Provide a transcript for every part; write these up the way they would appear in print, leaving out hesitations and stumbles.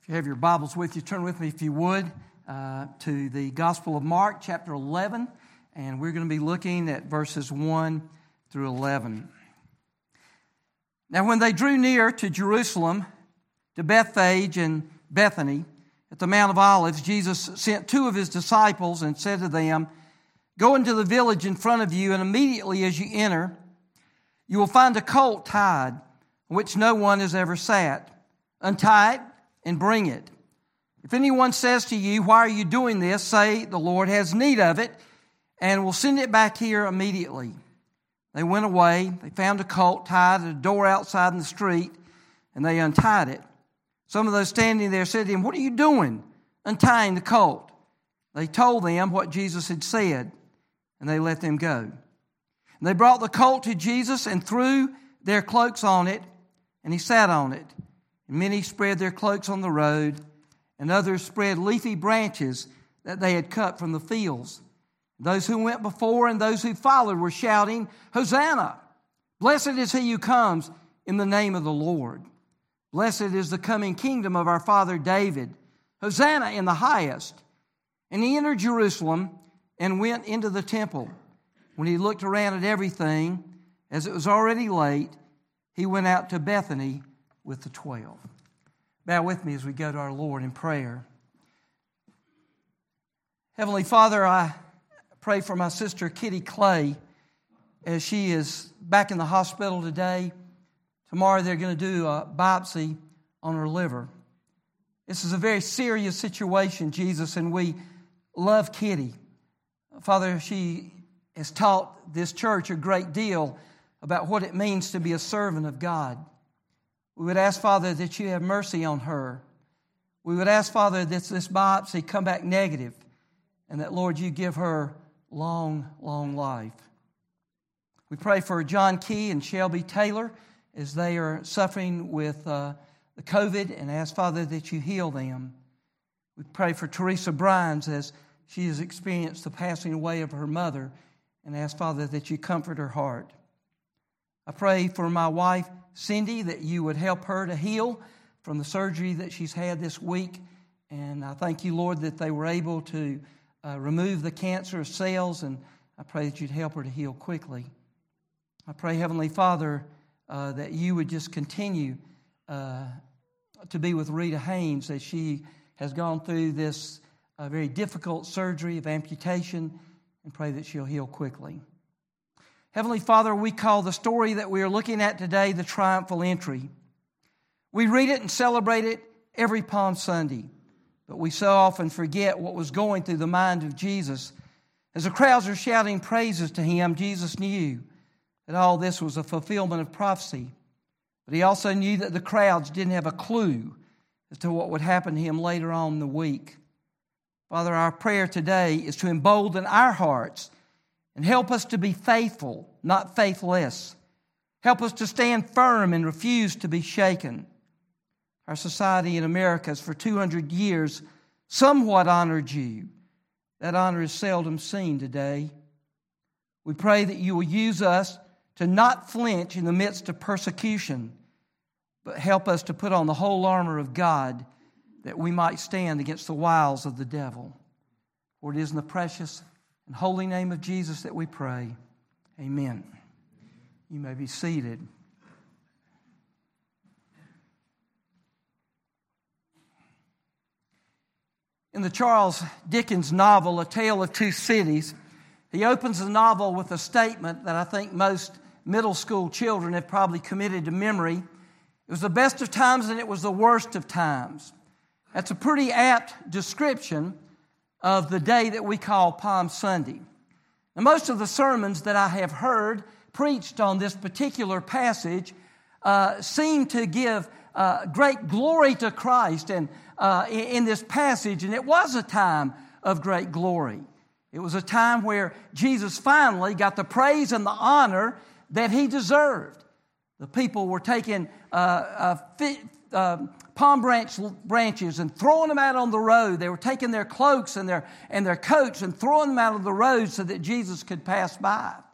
If you have your Bibles with you, turn with me, if you would, to the Gospel of Mark, chapter 11, and we're going to be looking at verses 1 through 11. Now, when they drew near to Jerusalem, to Bethphage and Bethany, at the Mount of Olives, Jesus sent two of his disciples and said to them, "Go into the village in front of you, and immediately as you enter, you will find a colt tied, on which no one has ever sat. Untie it and bring it. If anyone says to you, 'Why are you doing this?' say, 'The Lord has need of it, and will send it back here immediately.'" They went away. They found a colt tied at a door outside in the street, and they untied it. Some of those standing there said to him, "What are you doing, untying the colt?" They told them what Jesus had said, and they let them go. And they brought the colt to Jesus and threw their cloaks on it, and he sat on it. And many spread their cloaks on the road, and others spread leafy branches that they had cut from the fields. Those who went before and those who followed were shouting, "Hosanna! Blessed is he who comes in the name of the Lord. Blessed is the coming kingdom of our father David. Hosanna in the highest." And he entered Jerusalem and went into the temple. When he looked around at everything, as it was already late, he went out to Bethany with the 12. Bow with me as we go to our Lord in prayer. Heavenly Father, I pray for my sister Kitty Clay as she is back in the hospital today. Tomorrow they're going to do a biopsy on her liver. This is a very serious situation, Jesus, and we love Kitty. Father, she has taught this church a great deal about what it means to be a servant of God. We would ask, Father, that you have mercy on her. We would ask, Father, that this biopsy come back negative, and that, Lord, you give her long, long life. We pray for John Key and Shelby Taylor as they are suffering with the COVID, and ask, Father, that you heal them. We pray for Teresa Bryans as she has experienced the passing away of her mother, and ask, Father, that you comfort her heart. I pray for my wife, Cindy, that you would help her to heal from the surgery that she's had this week. And I thank you, Lord, that they were able to remove the cancerous cells, and I pray that you'd help her to heal quickly. I pray, Heavenly Father, that you would just continue to be with Rita Haynes as she has gone through this very difficult surgery of amputation, and pray that she'll heal quickly. Heavenly Father, we call the story that we are looking at today the triumphal entry. We read it and celebrate it every Palm Sunday, but we so often forget what was going through the mind of Jesus. As the crowds are shouting praises to him, Jesus knew that all this was a fulfillment of prophecy, but he also knew that the crowds didn't have a clue as to what would happen to him later on in the week. Father, our prayer today is to embolden our hearts and help us to be faithful, not faithless. Help us to stand firm and refuse to be shaken. Our society in America has for 200 years somewhat honored you. That honor is seldom seen today. We pray that you will use us to not flinch in the midst of persecution, but help us to put on the whole armor of God that we might stand against the wiles of the devil. For it is in the precious and holy name of Jesus that we pray. Amen. You may be seated. In the Charles Dickens novel, A Tale of Two Cities, he opens the novel with a statement that I think most middle school children have probably committed to memory. It was the best of times and it was the worst of times. That's a pretty apt description of the day that we call Palm Sunday. Now, most of the sermons that I have heard preached on this particular passage seem to give great glory to Christ and in this passage, and it was a time of great glory. It was a time where Jesus finally got the praise and the honor that he deserved. The people were taking palm branches and throwing them out on the road. They were taking their cloaks and their coats and throwing them out on the road so that Jesus could pass by.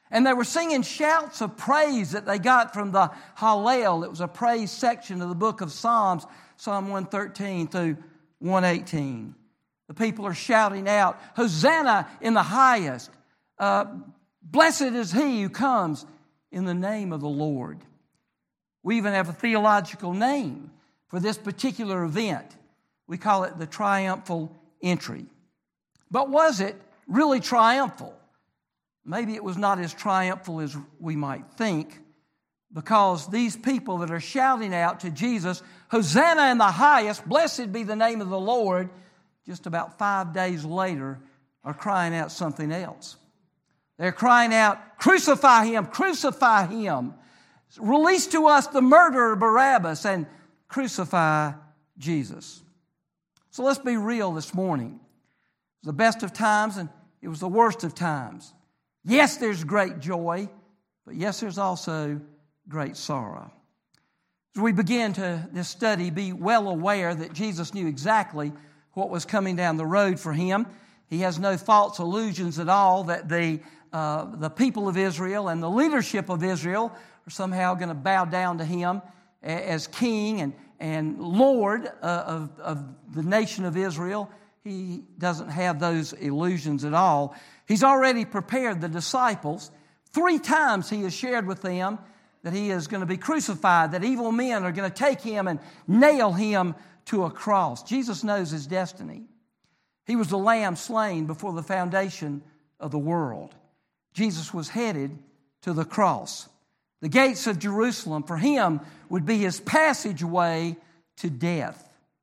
And they were singing shouts of praise that they got from the Hallel. It was a praise section of the book of Psalms, Psalm 113 through 118. The people are shouting out, Hosanna in the highest. Blessed is he who comes in the name of the Lord. We even have a theological name for this particular event. We call it the triumphal entry. But was it really triumphal? Maybe it was not as triumphal as we might think, because these people that are shouting out to Jesus, Hosanna in the highest, blessed be the name of the Lord, just about 5 days later are crying out something else. They're crying out, crucify him, crucify him. Release to us the murderer Barabbas and crucify Jesus. So let's be real this morning. It was the best of times and it was the worst of times. Yes, there's great joy, but yes, there's also great sorrow. As we begin this study, be well aware that Jesus knew exactly what was coming down the road for him. He has no false illusions at all that the people of Israel and the leadership of Israel are somehow going to bow down to him as king and Lord of the nation of Israel. He doesn't have those illusions at all. He's already prepared the disciples. 3 times he has shared with them that he is going to be crucified, that evil men are going to take him and nail him to a cross. Jesus knows his destiny. He was the lamb slain before the foundation of the world. Jesus was headed to the cross. The gates of Jerusalem for him would be his passageway to death.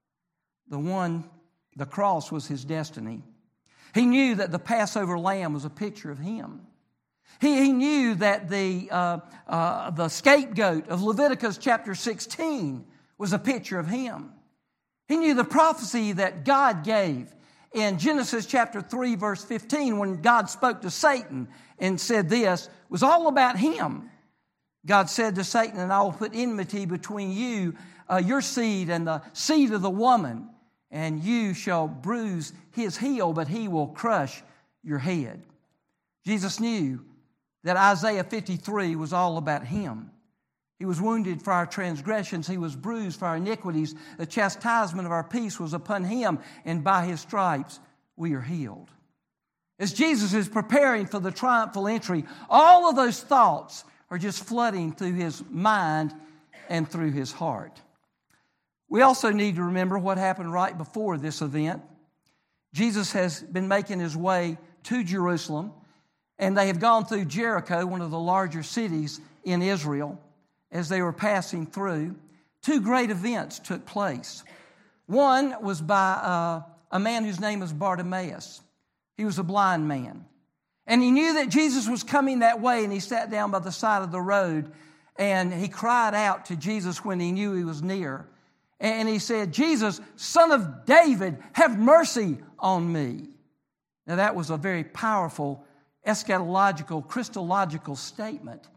The cross was his destiny. He knew that the Passover lamb was a picture of him. He knew that the scapegoat of Leviticus chapter 16 was a picture of him. He knew the prophecy that God gave in Genesis chapter 3 verse 15 when God spoke to Satan and said this was all about him. God said to Satan, and I will put enmity between you, your seed and the seed of the woman, and you shall bruise his heel, but he will crush your head. Jesus knew that Isaiah 53 was all about him. He was wounded for our transgressions. He was bruised for our iniquities. The chastisement of our peace was upon him, and by his stripes we are healed. As Jesus is preparing for the triumphal entry, all of those thoughts are just flooding through his mind and through his heart. We also need to remember what happened right before this event. Jesus has been making his way to Jerusalem, and they have gone through Jericho, one of the larger cities in Israel. As they were passing through, 2 great events took place. One was by a man whose name was Bartimaeus. He was a blind man. And he knew that Jesus was coming that way, and he sat down by the side of the road, and he cried out to Jesus when he knew he was near. And he said, Jesus, Son of David, have mercy on me. Now that was a very powerful eschatological, Christological statement.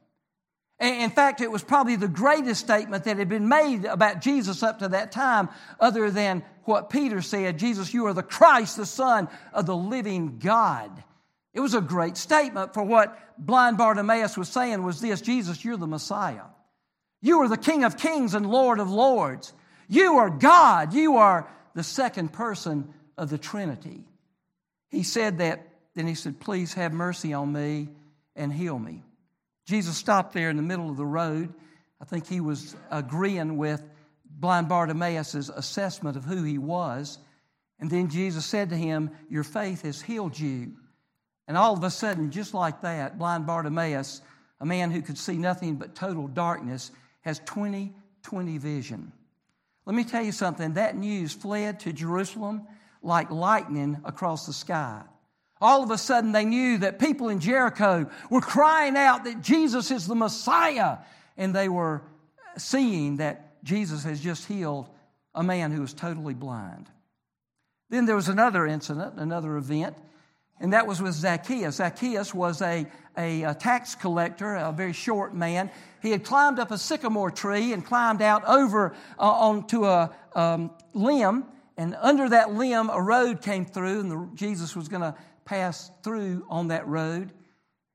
In fact, it was probably the greatest statement that had been made about Jesus up to that time, other than what Peter said, Jesus, you are the Christ, the Son of the living God. It was a great statement, for what blind Bartimaeus was saying was this: Jesus, you're the Messiah. You are the King of kings and Lord of lords. You are God. You are the second person of the Trinity. He said that, then he said, please have mercy on me and heal me. Jesus stopped there in the middle of the road. I think he was agreeing with blind Bartimaeus' assessment of who he was. And then Jesus said to him, your faith has healed you. And all of a sudden, just like that, blind Bartimaeus, a man who could see nothing but total darkness, has 20/20 vision. Let me tell you something. That news fled to Jerusalem like lightning across the sky. All of a sudden, they knew that people in Jericho were crying out that Jesus is the Messiah. And they were seeing that Jesus has just healed a man who was totally blind. Then there was another incident, another event, and that was with Zacchaeus. Zacchaeus was a tax collector, a very short man. He had climbed up a sycamore tree and climbed out over onto a limb. And under that limb, a road came through, and Jesus was going to pass through on that road.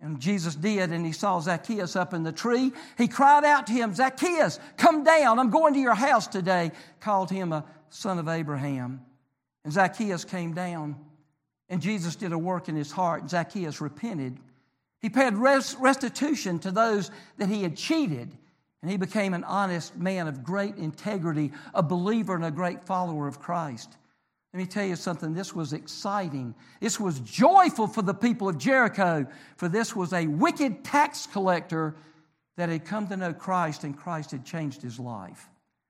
And Jesus did, and he saw Zacchaeus up in the tree. He cried out to him, "Zacchaeus, come down. I'm going to your house today." Called him a son of Abraham. And Zacchaeus came down, and Jesus did a work in his heart. Zacchaeus repented. He paid restitution to those that he had cheated, and he became an honest man of great integrity, a believer and a great follower of Christ. Let me tell you something, this was exciting. This was joyful for the people of Jericho, for this was a wicked tax collector that had come to know Christ, and Christ had changed his life.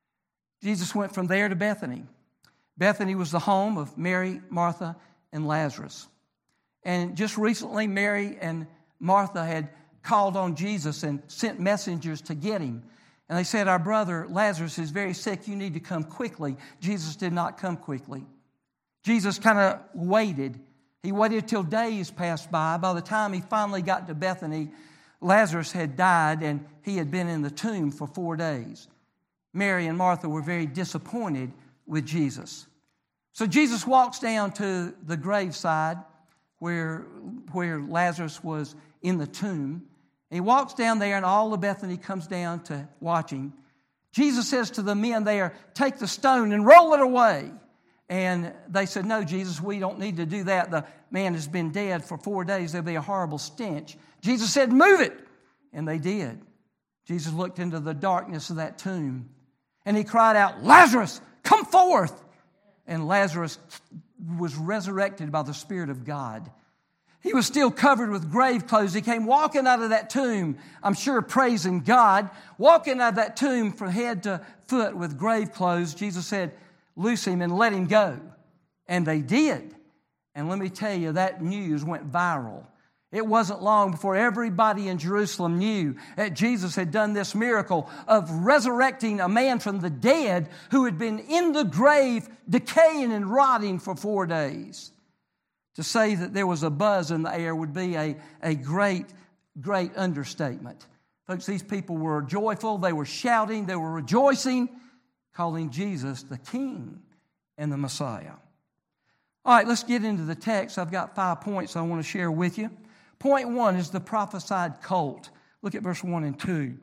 Jesus went from there to Bethany. Bethany was the home of Mary, Martha, and Lazarus. And just recently, Mary and Martha had called on Jesus and sent messengers to get him. And they said, "Our brother Lazarus is very sick. You need to come quickly." Jesus did not come quickly. Jesus kind of waited. He waited till days passed by. By the time he finally got to Bethany, Lazarus had died and he had been in the tomb for 4 days. Mary and Martha were very disappointed with Jesus. So Jesus walks down to the graveside where Lazarus was in the tomb. And he walks down there, and all of Bethany comes down to watch him. Jesus says to the men there, "Take the stone and roll it away." And they said, "No, Jesus, we don't need to do that. The man has been dead for 4 days. There'll be a horrible stench." Jesus said, "Move it." And they did. Jesus looked into the darkness of that tomb, and he cried out, "Lazarus, come forth!" And Lazarus was resurrected by the Spirit of God. He was still covered with grave clothes. He came walking out of that tomb, I'm sure praising God, walking out of that tomb from head to foot with grave clothes. Jesus said, "Loose him and let him go." And they did. And let me tell you, that news went viral. It wasn't long before everybody in Jerusalem knew that Jesus had done this miracle of resurrecting a man from the dead who had been in the grave, decaying and rotting for 4 days. To say that there was a buzz in the air would be a great, great understatement. Folks, these people were joyful. They were shouting. They were rejoicing, calling Jesus the King and the Messiah. All right, let's get into the text. I've got 5 points I want to share with you. Point 1 is the prophesied colt. Look at verse 1 and 2.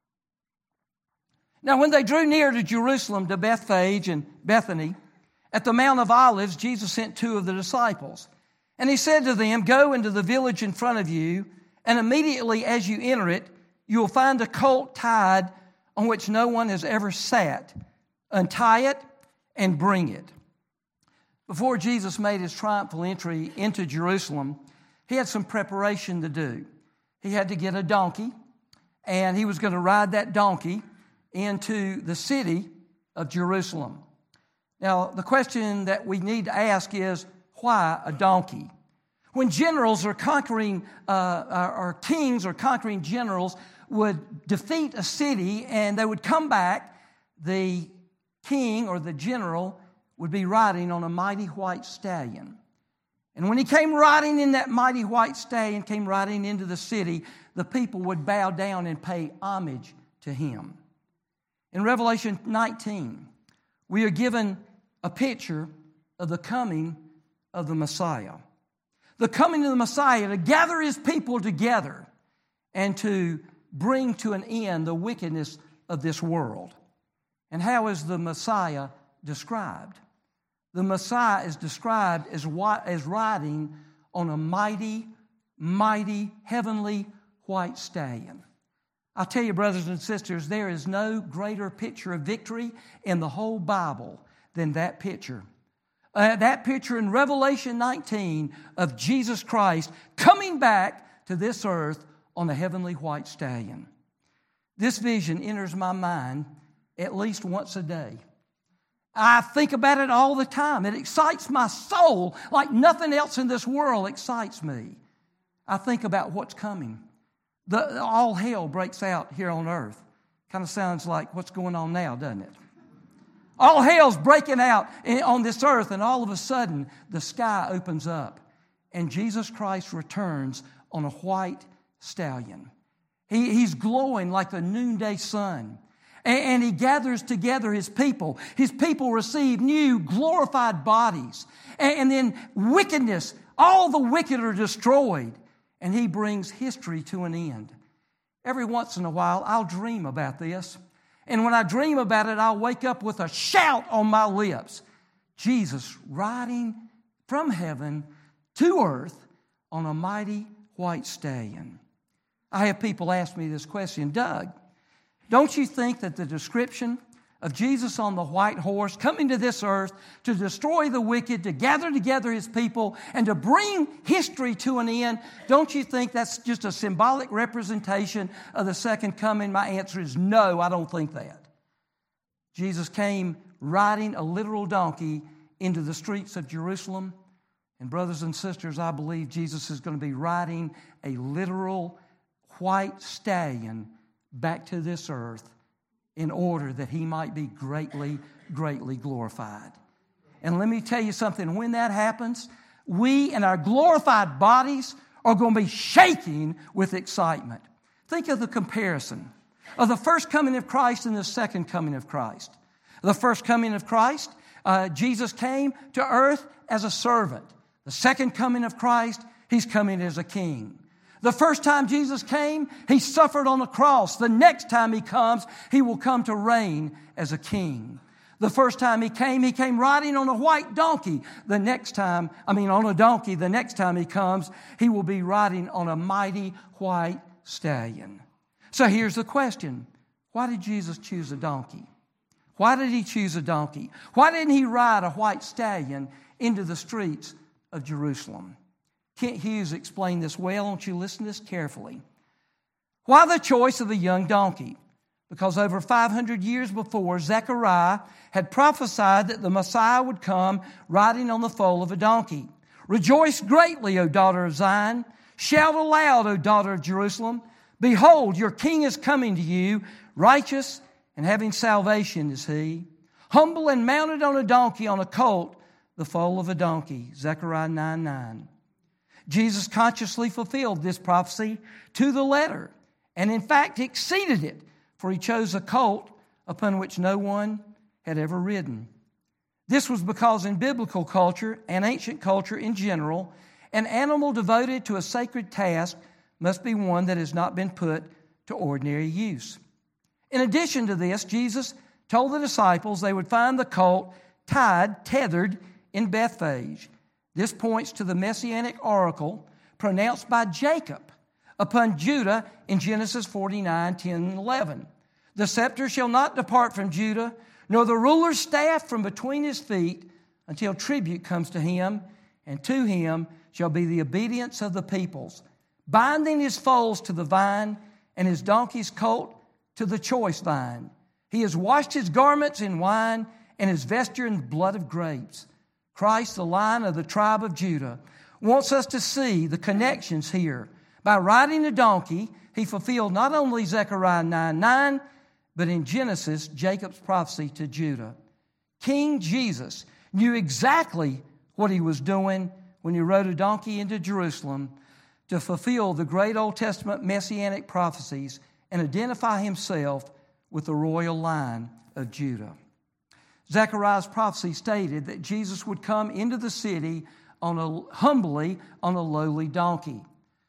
"Now when they drew near to Jerusalem, to Bethphage and Bethany, at the Mount of Olives, Jesus sent 2 of the disciples. And he said to them, 'Go into the village in front of you, and immediately as you enter it, you will find a colt tied on which no one has ever sat. Untie it and bring it.'" Before Jesus made his triumphal entry into Jerusalem, he had some preparation to do. He had to get a donkey, and he was going to ride that donkey into the city of Jerusalem. Now, the question that we need to ask is, why a donkey? When generals or conquering, or kings or conquering generals would defeat a city and they would come back, the king or the general would be riding on a mighty white stallion. And when he came riding in that mighty white stallion, came riding into the city, the people would bow down and pay homage to him. In Revelation 19, we are given a picture of the coming of the Messiah. The coming of the Messiah to gather his people together and to bring to an end the wickedness of this world. And how is the Messiah described? The Messiah is described as riding on a mighty, mighty, heavenly white stallion. I'll tell you, brothers and sisters, there is no greater picture of victory in the whole Bible than that picture. That picture in Revelation 19 of Jesus Christ coming back to this earth on a heavenly white stallion. This vision enters my mind at least once a day. I think about it all the time. It excites my soul like nothing else in this world excites me. I think about what's coming. All hell breaks out here on earth. Kind of sounds like what's going on now, doesn't it? All hell's breaking out on this earth, and all of a sudden the sky opens up and Jesus Christ returns on a white stallion. He's glowing like the noonday sun. And he gathers together his people. His people receive new glorified bodies. And then wickedness, all the wicked are destroyed. and He brings history to an end. Every once in a while, I'll dream about this. And when I dream about it, I'll wake up with a shout on my lips. Jesus riding from heaven to earth on a mighty white stallion. I have people ask me this question, Doug, don't you think that the description of Jesus on the white horse coming to this earth to destroy the wicked, to gather together His people, and to bring history to an end, don't you think that's just a symbolic representation of the second coming? My answer is no, I don't think that. Jesus came riding a literal donkey into the streets of Jerusalem. And brothers and sisters, I believe Jesus is going to be riding a literal white stallion back to this earth in order that He might be greatly, greatly glorified. And let me tell you something, when that happens, we in our glorified bodies are going to be shaking with excitement. Think of the comparison of the first coming of Christ and the second coming of Christ. The first coming of Christ, Jesus came to earth as a servant. The second coming of Christ, He's coming as a king. The first time Jesus came, He suffered on the cross. The next time He comes, He will come to reign as a king. The first time He came riding on a white donkey. On a donkey. The next time He comes, He will be riding on a mighty white stallion. So here's the question. Why did Jesus choose a donkey? Why did He choose a donkey? Why didn't He ride a white stallion into the streets of Jerusalem? Kent Hughes explained this well. Won't you listen to this carefully? Why the choice of a young donkey? Because over 500 years before, Zechariah had prophesied that the Messiah would come riding on the foal of a donkey. Rejoice greatly, O daughter of Zion. Shout aloud, O daughter of Jerusalem. Behold, your king is coming to you. Righteous and having salvation is He. Humble and mounted on a donkey, on a colt, the foal of a donkey. Zechariah 9:9. Jesus consciously fulfilled this prophecy to the letter, and in fact exceeded it, for He chose a colt upon which no one had ever ridden. This was because in biblical culture and ancient culture in general, an animal devoted to a sacred task must be one that has not been put to ordinary use. In addition to this, Jesus told the disciples they would find the colt tethered in Bethphage. This points to the messianic oracle pronounced by Jacob upon Judah in Genesis 49, 10, and 11. The scepter shall not depart from Judah, nor the ruler's staff from between his feet, until tribute comes to him, and to him shall be the obedience of the peoples, binding his foals to the vine, and his donkey's colt to the choice vine. He has washed his garments in wine, and his vesture in the blood of grapes. Christ, the Lion of the tribe of Judah, wants us to see the connections here. By riding a donkey, He fulfilled not only Zechariah 9:9, but in Genesis, Jacob's prophecy to Judah. King Jesus knew exactly what He was doing when He rode a donkey into Jerusalem to fulfill the great Old Testament messianic prophecies and identify Himself with the royal line of Judah. Zechariah's prophecy stated that Jesus would come into the city humbly on a lowly donkey.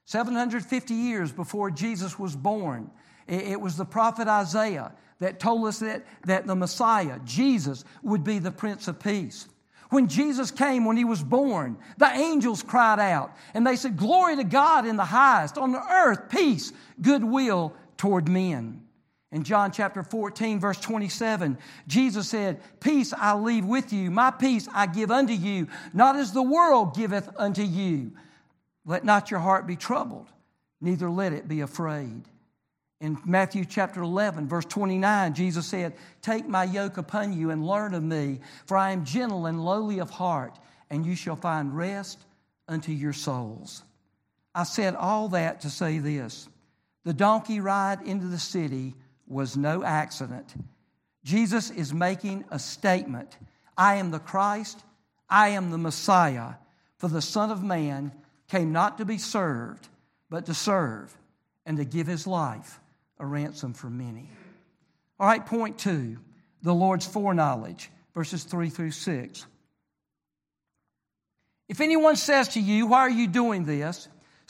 750 years before Jesus was born, it was the prophet Isaiah that told us that the Messiah, Jesus, would be the Prince of Peace. When Jesus came, when He was born, the angels cried out, and they said, "Glory to God in the highest, on the earth peace, goodwill toward men." In John chapter 14, verse 27, Jesus said, "Peace I leave with you, my peace I give unto you, not as the world giveth unto you. Let not your heart be troubled, neither let it be afraid." In Matthew chapter 11, verse 29, Jesus said, "Take my yoke upon you and learn of me, for I am gentle and lowly of heart, and you shall find rest unto your souls." I said all that to say this. The donkey ride into the city was no accident. Jesus is making a statement. I am the Christ. I am the Messiah. For the Son of Man came not to be served, but to serve and to give His life a ransom for many. All right, point 2, the Lord's foreknowledge, verses 3 through 6. If anyone says to you, "Why are you doing this?"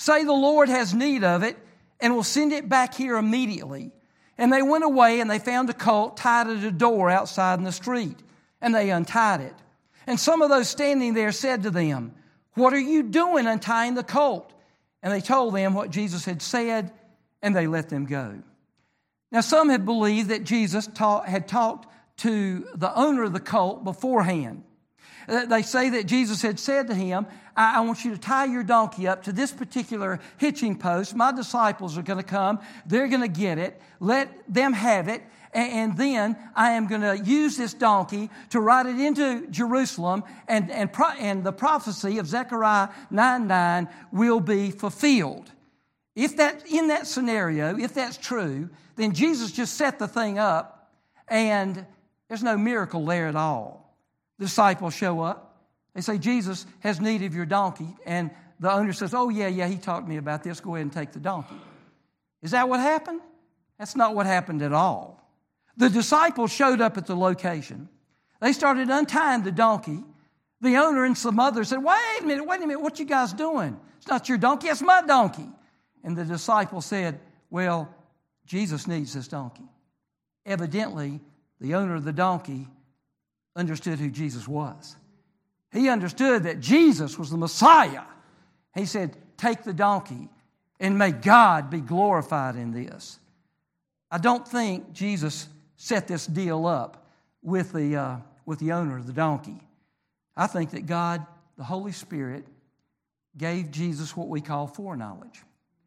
Say the Lord has need of it and will send it back here immediately." And they went away and they found a colt tied at a door outside in the street. And they untied it. And some of those standing there said to them, "What are you doing untying the colt?" And they told them what Jesus had said, and they let them go. Now some had believed that Jesus had talked to the owner of the colt beforehand. They say that Jesus had said to him, I want you to tie your donkey up to this particular hitching post. My disciples are going to come. They're going to get it. Let them have it. And then I am going to use this donkey to ride it into Jerusalem, and the prophecy of Zechariah 9:9 will be fulfilled. If that in that scenario, if that's true, then Jesus just set the thing up, and there's no miracle there at all. The disciples show up. They say, "Jesus has need of your donkey," and the owner says, "Oh yeah, he talked to me about this. Go ahead and take the donkey." Is that what happened? That's not what happened at all. The disciples showed up at the location. They started untying the donkey. The owner and some others said, wait a minute, what you guys doing? It's not your donkey, it's my donkey." And the disciples said, "Well, Jesus needs this donkey." Evidently, the owner of the donkey understood who Jesus was. He understood that Jesus was the Messiah. He said, "Take the donkey, and may God be glorified in this." I don't think Jesus set this deal up with the owner of the donkey. I think that God, the Holy Spirit, gave Jesus what we call foreknowledge.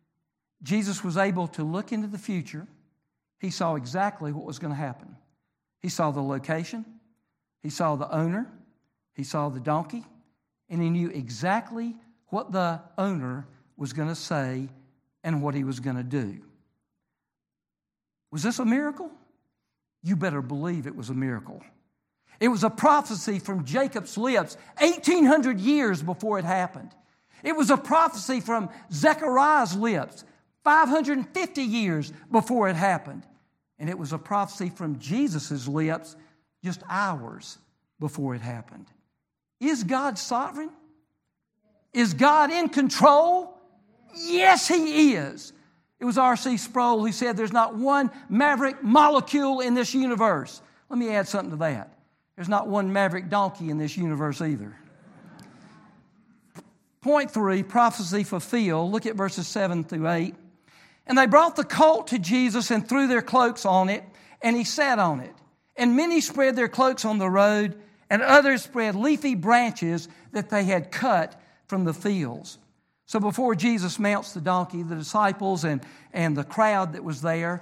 Jesus was able to look into the future. He saw exactly what was going to happen. He saw the location. He saw the owner. He saw the donkey. And he knew exactly what the owner was going to say and what he was going to do. Was this a miracle? You better believe it was a miracle. It was a prophecy from Jacob's lips 1,800 years before it happened. It was a prophecy from Zechariah's lips 550 years before it happened. And it was a prophecy from Jesus' lips just hours before it happened. Is God sovereign? Is God in control? Yes, He is. It was R.C. Sproul who said there's not one maverick molecule in this universe. Let me add something to that. There's not one maverick donkey in this universe either. Point 3, prophecy fulfilled. Look at verses 7 through 8. "And they brought the colt to Jesus and threw their cloaks on it, and He sat on it. And many spread their cloaks on the road, and others spread leafy branches that they had cut from the fields." So before Jesus mounts the donkey, the disciples and the crowd that was there,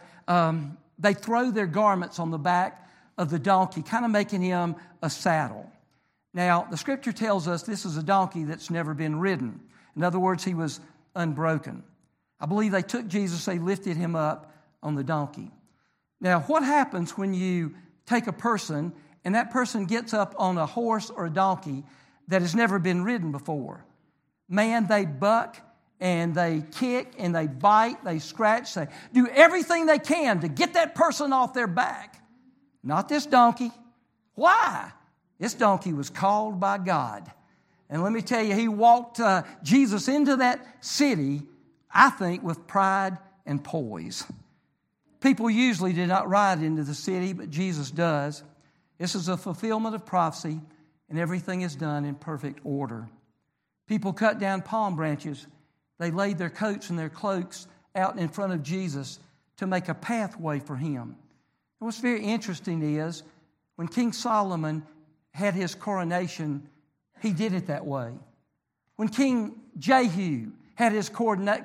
they throw their garments on the back of the donkey, kind of making him a saddle. Now, the Scripture tells us this is a donkey that's never been ridden. In other words, he was unbroken. I believe they took Jesus, they lifted him up on the donkey. Now, what happens when you take a person and that person gets up on a horse or a donkey that has never been ridden before? Man, they buck and they kick and they bite, they scratch, they do everything they can to get that person off their back. Not this donkey. Why? This donkey was called by God. And let me tell you, He walked Jesus into that city, I think, with pride and poise. People usually do not ride into the city, but Jesus does. This is a fulfillment of prophecy, and everything is done in perfect order. People cut down palm branches. They laid their coats and their cloaks out in front of Jesus to make a pathway for Him. And what's very interesting is when King Solomon had his coronation, he did it that way. When King Jehu had his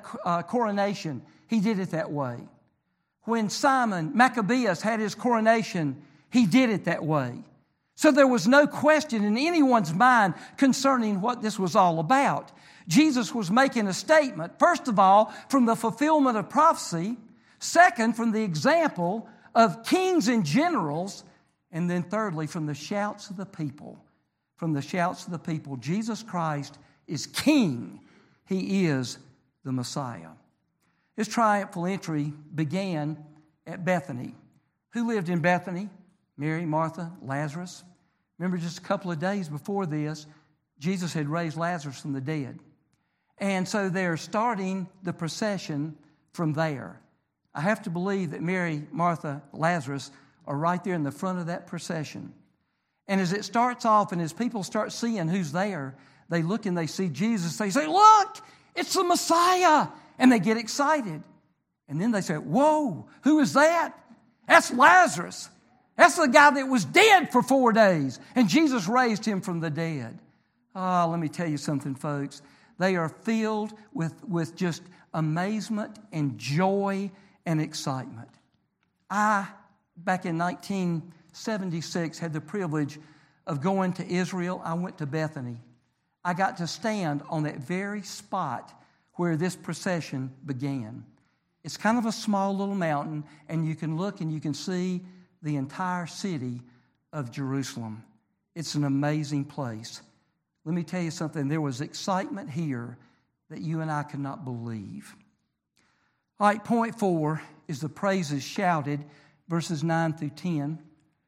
coronation, he did it that way. When Simon Maccabeus had his coronation, he did it that way. So there was no question in anyone's mind concerning what this was all about. Jesus was making a statement, first of all, from the fulfillment of prophecy, second, from the example of kings and generals, and then thirdly, from the shouts of the people. From the shouts of the people, Jesus Christ is King. He is the Messiah. His triumphal entry began at Bethany. Who lived in Bethany? Mary, Martha, Lazarus. Remember, just a couple of days before this, Jesus had raised Lazarus from the dead. And so they're starting the procession from there. I have to believe that Mary, Martha, Lazarus are right there in the front of that procession. And as it starts off and as people start seeing who's there, they look and they see Jesus. They say, look, it's the Messiah. And they get excited. And then they say, whoa, who is that? That's Lazarus. That's the guy that was dead for 4 days. And Jesus raised him from the dead. Let me tell you something, folks. They are filled with just amazement and joy and excitement. Back in 1976, had the privilege of going to Israel. I went to Bethany. I got to stand on that very spot where this procession began. It's kind of a small little mountain, and you can look and you can see the entire city of Jerusalem. It's an amazing place. Let me tell you something. There was excitement here that you and I could not believe. All right, point 4 is the praises shouted, verses 9 through 10.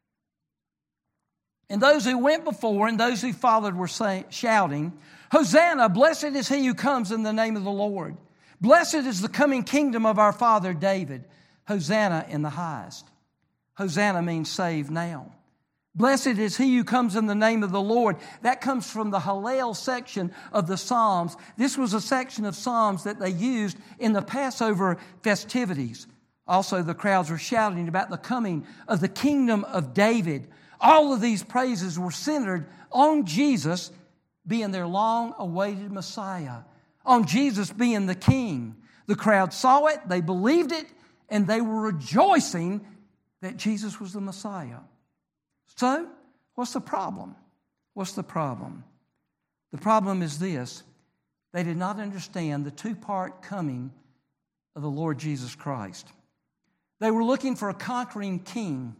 And those who went before and those who followed were shouting, Hosanna, blessed is he who comes in the name of the Lord. Blessed is the coming kingdom of our father David. Hosanna in the highest. Hosanna means save now. Blessed is he who comes in the name of the Lord. That comes from the Hallel section of the Psalms. This was a section of Psalms that they used in the Passover festivities. Also, the crowds were shouting about the coming of the kingdom of David. All of these praises were centered on Jesus being their long-awaited Messiah, on Jesus being the King. The crowd saw it, they believed it, and they were rejoicing that Jesus was the Messiah. So, what's the problem? What's the problem? The problem is this. They did not understand the two-part coming of the Lord Jesus Christ. They were looking for a conquering king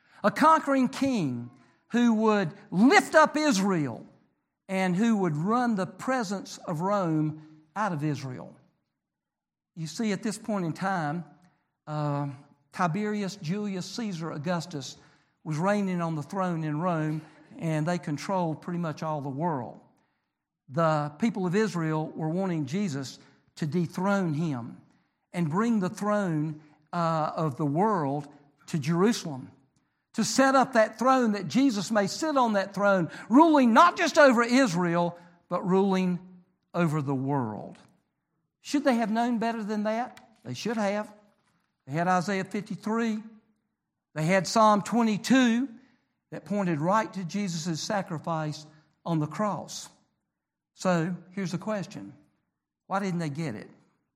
who would lift up Israel and who would run the presence of Rome out of Israel. You see, at this point in time, Tiberius Julius Caesar Augustus was reigning on the throne in Rome, and they controlled pretty much all the world. The people of Israel were wanting Jesus to dethrone him and bring the throne of the world to Jerusalem, to set up that throne that Jesus may sit on that throne, ruling not just over Israel, but ruling over the world. Should they have known better than that? They should have. They had Isaiah 53. They had Psalm 22 that pointed right to Jesus' sacrifice on the cross. So here's the question. Why didn't they get it?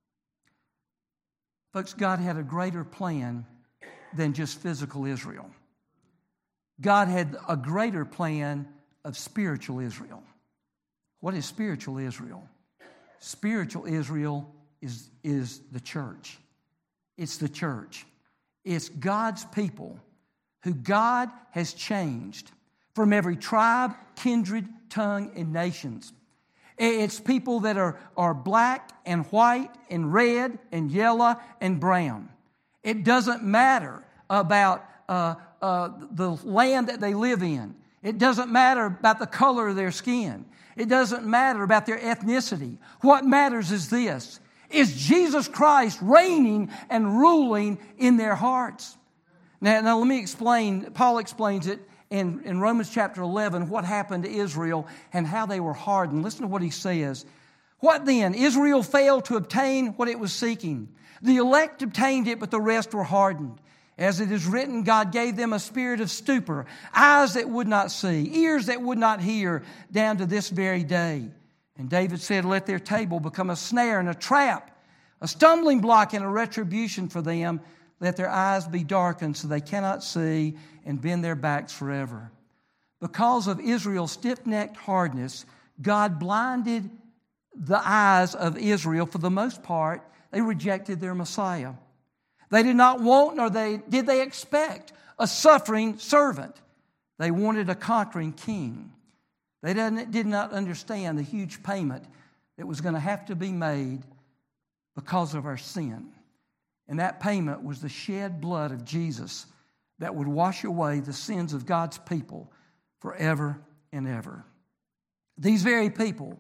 Folks, God had a greater plan than just physical Israel. God had a greater plan of spiritual Israel. What is spiritual Israel? Spiritual Israel is the church. It's the church. It's God's people who God has changed from every tribe, kindred, tongue, and nations. It's people that are black and white and red and yellow and brown. It doesn't matter about the land that they live in. It doesn't matter about the color of their skin. It doesn't matter about their ethnicity. What matters is this. Is Jesus Christ reigning and ruling in their hearts? Now let me explain. Paul explains it in Romans chapter 11, what happened to Israel and how they were hardened. Listen to what he says. What then? Israel failed to obtain what it was seeking. The elect obtained it, but the rest were hardened. As it is written, God gave them a spirit of stupor, eyes that would not see, ears that would not hear, down to this very day. And David said, let their table become a snare and a trap, a stumbling block and a retribution for them. Let their eyes be darkened so they cannot see, and bend their backs forever. Because of Israel's stiff-necked hardness, God blinded the eyes of Israel. For the most part, they rejected their Messiah. They did not want, nor did they expect, a suffering servant. They wanted a conquering king. They did not understand the huge payment that was going to have to be made because of our sin. And that payment was the shed blood of Jesus that would wash away the sins of God's people forever and ever. These very people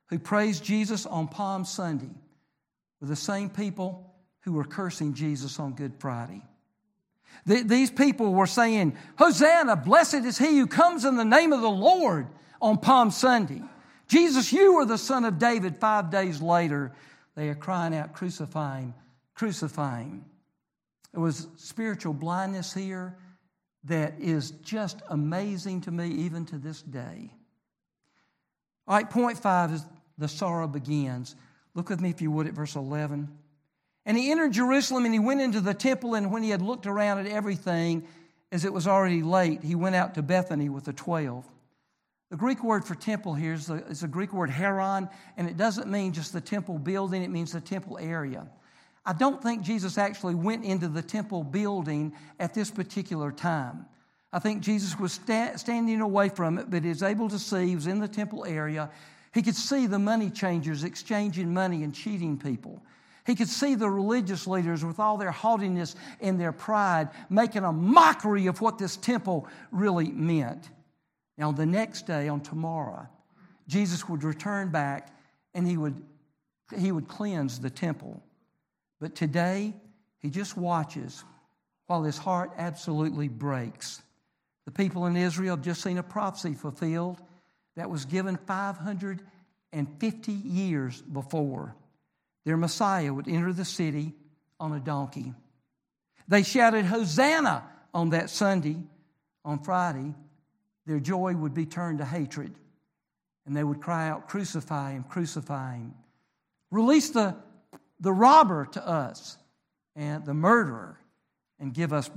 who praised Jesus on Palm Sunday were the same people who were cursing Jesus on Good Friday. These people were saying, Hosanna, blessed is he who comes in the name of the Lord on Palm Sunday. Jesus, you are the Son of David. 5 days later, they are crying out, crucify him, crucify him. There was spiritual blindness here that is just amazing to me even to this day. All right, point 5 is the sorrow begins. Look with me, if you would, at verse 11. And he entered Jerusalem, and he went into the temple, and when he had looked around at everything, as it was already late, he went out to Bethany with the 12. The Greek word for temple here is the Greek word heron, and it doesn't mean just the temple building, it means the temple area. I don't think Jesus actually went into the temple building at this particular time. I think Jesus was standing away from it, but he was able to see, he was in the temple area. He could see the money changers exchanging money and cheating people. He could see the religious leaders with all their haughtiness and their pride making a mockery of what this temple really meant. Now, the next day, on tomorrow, Jesus would return back and he would cleanse the temple. But today, he just watches while his heart absolutely breaks. The people in Israel have just seen a prophecy fulfilled that was given 550 years before. Their Messiah would enter the city on a donkey. They shouted, Hosanna, on that Sunday. On Friday, their joy would be turned to hatred. And they would cry out, crucify him, crucify him. Release the robber to us and the murderer and give us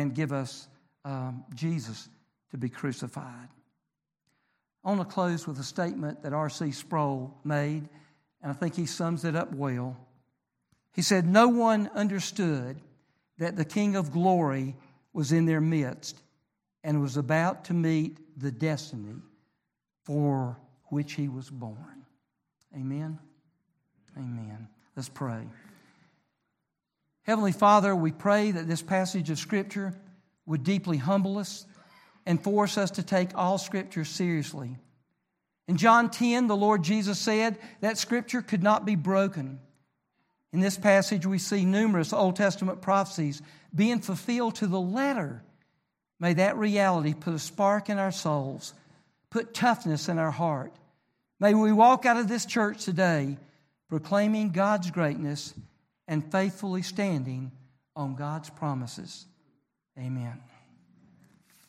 Jesus to be crucified. I want to close with a statement that R.C. Sproul made, and I think he sums it up well. He said, no one understood that the King of Glory was in their midst and was about to meet the destiny for which he was born. Amen? Amen. Let's pray. Heavenly Father, we pray that this passage of Scripture would deeply humble us and force us to take all Scripture seriously. In John 10, the Lord Jesus said that Scripture could not be broken. In this passage, we see numerous Old Testament prophecies being fulfilled to the letter. May that reality put a spark in our souls, put toughness in our heart. May we walk out of this church today proclaiming God's greatness and faithfully standing on God's promises. Amen.